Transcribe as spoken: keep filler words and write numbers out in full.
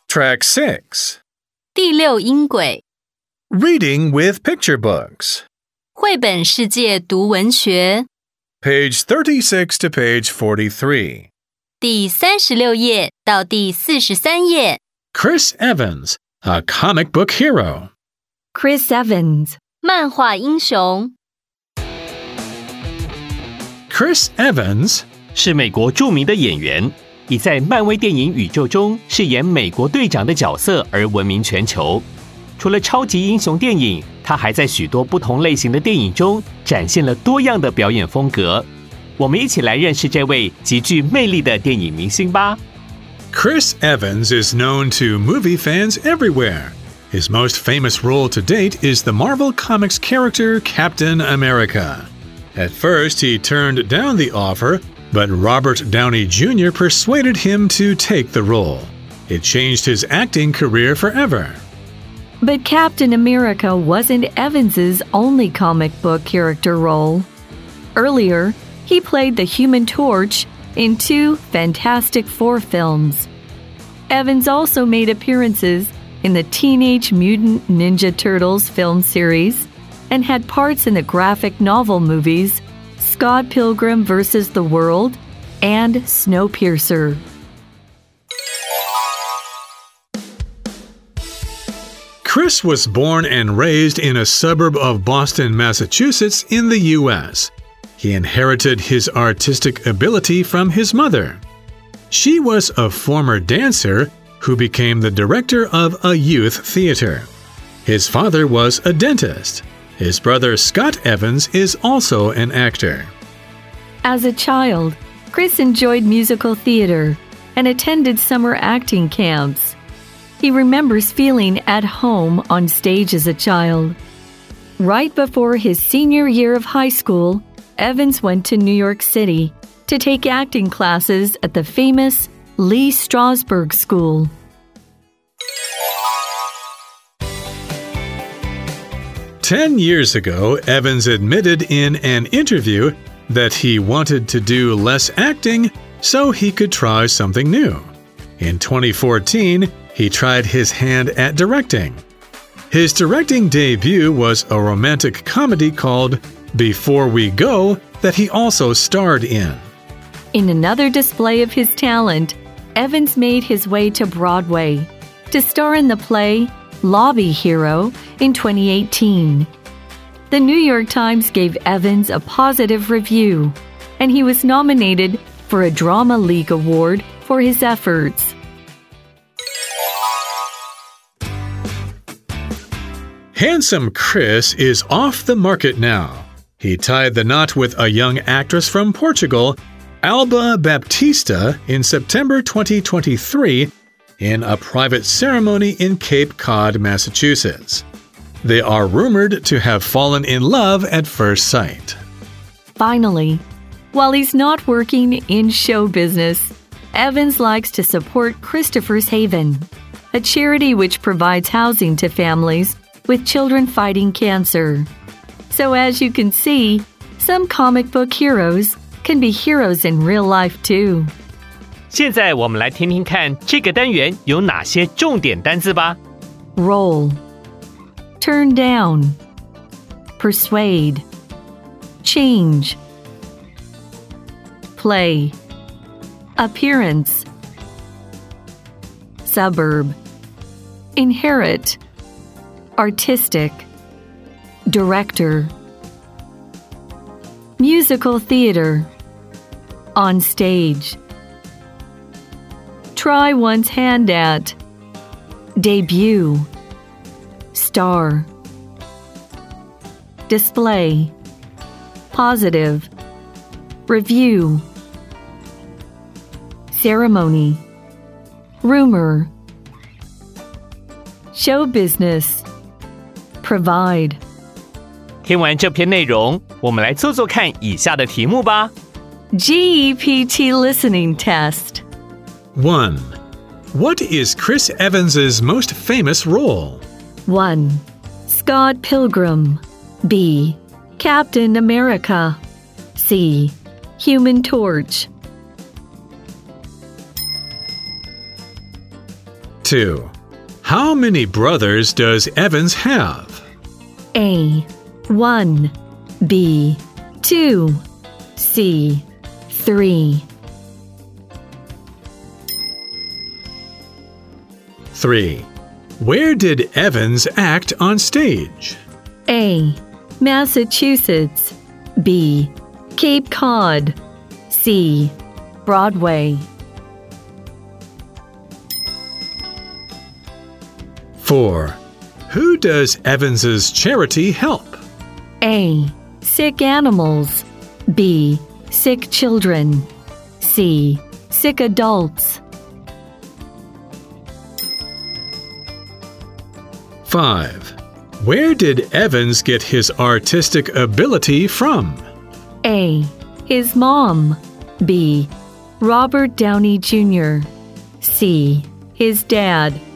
Track six. 第六音轨 Reading with picture books. 绘本世界读文学 Page thirty-six to page forty-three. 第三十六页到第四十三页 Chris Evans, a comic book hero. Chris Evans, 漫画英雄 Chris Evans 是美国著名的演员，以在漫威电影宇宙中饰演美国队长的角色而闻名全球。除了超级英雄电影，他还在许多不同类型的电影中展现了多样的表演风格。我们一起来认识这位极具魅力的电影明星吧。 Chris Evans is known to movie fans everywhere. His most famous role to date is the Marvel Comics character Captain America. At first, he turned down the offer, but Robert Downey Junior persuaded him to take the role. It changed his acting career forever. but Captain America wasn't Evans's only comic book character role. Earlier, he played the Human Torch in two Fantastic Four films. Evans also made appearances in the Teenage Mutant Ninja Turtles film series and had parts in the graphic novel movies Scott Pilgrim versus the World and Snowpiercer. Chris was born and raised in a suburb of Boston, Massachusetts, in the U S. He inherited his artistic ability from his mother. She was a former dancer who became the director of a youth theater. His father was a dentist. His brother Scott Evans is also an actor. As a child, Chris enjoyed musical theater and attended summer acting camps. He remembers feeling at home on stage as a child. Right before his senior year of high school, Evans went to New York City to take acting classes at the famous Lee Strasberg School. Ten years ago, Evans admitted in an interview that he wanted to do less acting so he could try something new. In twenty fourteen, he tried his hand at directing. His directing debut was a romantic comedy called Before We Go that he also starred in. In another display of his talent, Evans made his way to Broadway to star in the play Lobby Hero in twenty eighteen. The New York Times gave Evans a positive review, and he was nominated for a Drama League Award for his efforts. Handsome Chris is off the market now. He tied the knot with a young actress from Portugal, Alba Baptista, in September twenty twenty-three in a private ceremony in Cape Cod, Massachusetts. They are rumored to have fallen in love at first sight. Finally, while he's not working in show business, Evans likes to support Christopher's Haven, a charity which provides housing to families with children fighting cancer. So as you can see, some comic book heroes can be heroes in real life too. 现在我们来听听看这个单元有哪些重点单字吧。 Roll, turn down, persuade, change, play, appearance, suburb, inherit, artistic, director, musical theater, on stage, try one's hand at, debut, star, display, positive, review, ceremony, rumor, show business, provide. 听完这篇内容，我们来做做看以下的题目吧。 G E P T listening test. one. What is Chris Evans's most famous role? one. Scott Pilgrim. B. Captain America. C. Human Torch. two. How many brothers does Evans have? A. one. B. two. C. three. three. Where did Evans act on stage? A. Massachusetts. B. Cape Cod. C. Broadway. four. Who does Evans's charity help? A. Sick animals. B. Sick children. C. Sick adults. five. Where did Evans get his artistic ability from? A. His mom. B. Robert Downey Junior C. His dad.